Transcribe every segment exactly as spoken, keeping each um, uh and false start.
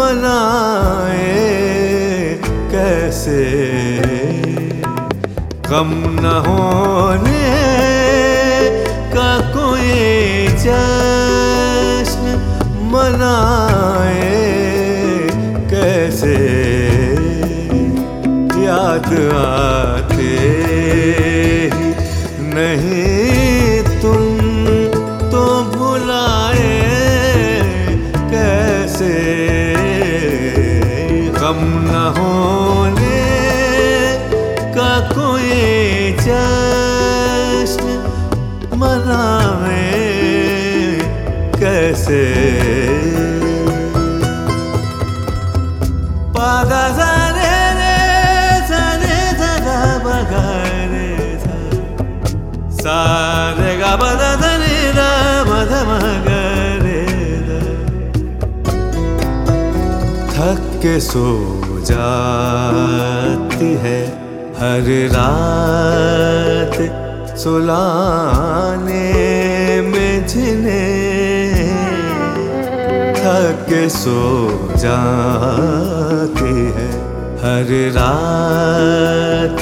मनाए कैसे, गम न होने का कोई जश्न मनाए कैसे, याद आते ही नहीं तुम तो भुलाए कैसे, गम न होने का कोई जश्न मनाए कैसे। पादा सा रे रे सा रे सा गा मा गा रे सा, सा रे गा मा दा धा रे रा मा धा मा गा रे रा। थक के सो जाती है हर रात सुलाने में जिन्हें, थक के सो जाती है हर रात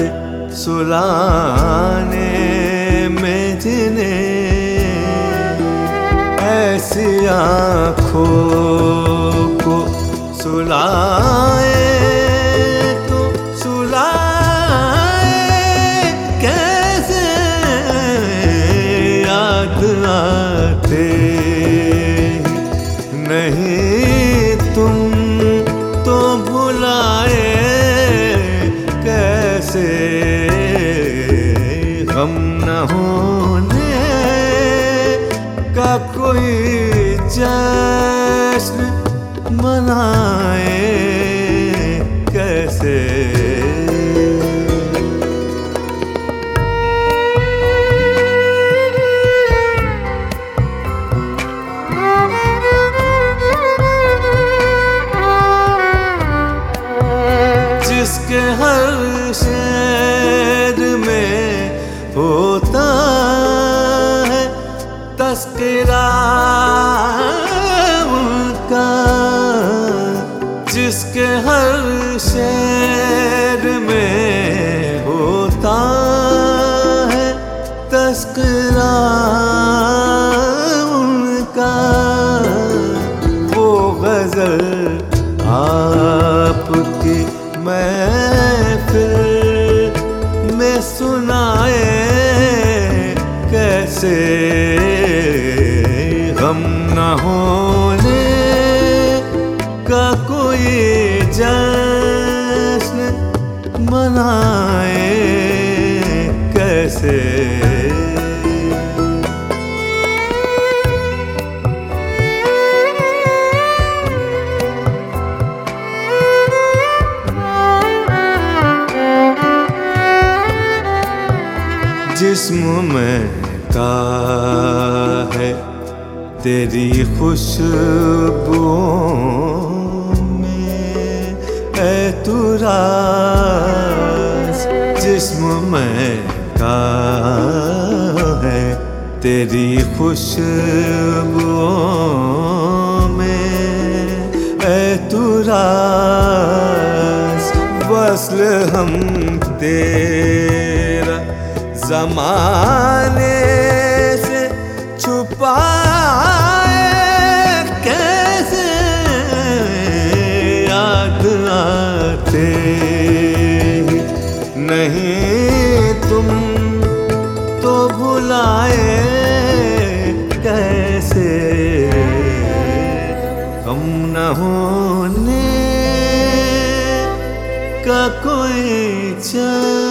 सुलाने में जिन्हें, ऐसी आँखों को सुलाए तो सुलाए कैसे, याद आते नहीं तुम तो भुलाए कैसे, गम न होने का कोई जश्न मनाए कैसे। जिसके हर शेर में होता है तस्करा उनका, जिसके हर शेर में होता है तस्करा उनका, वो गजल आपकी महफिल में सुनाए कैसे, गम न होने का कोई जश्न मनाए कैसे। जिस्म में का है तेरी खुशबुओं में है तू राज, जिस्म में का है तेरी खुशबुओं में है तू राज, वस्ल हम तेरा ज़माने से छुपाए कैसे, याद आते नहीं तुम तो भुलाए कैसे, गम न होने का कोई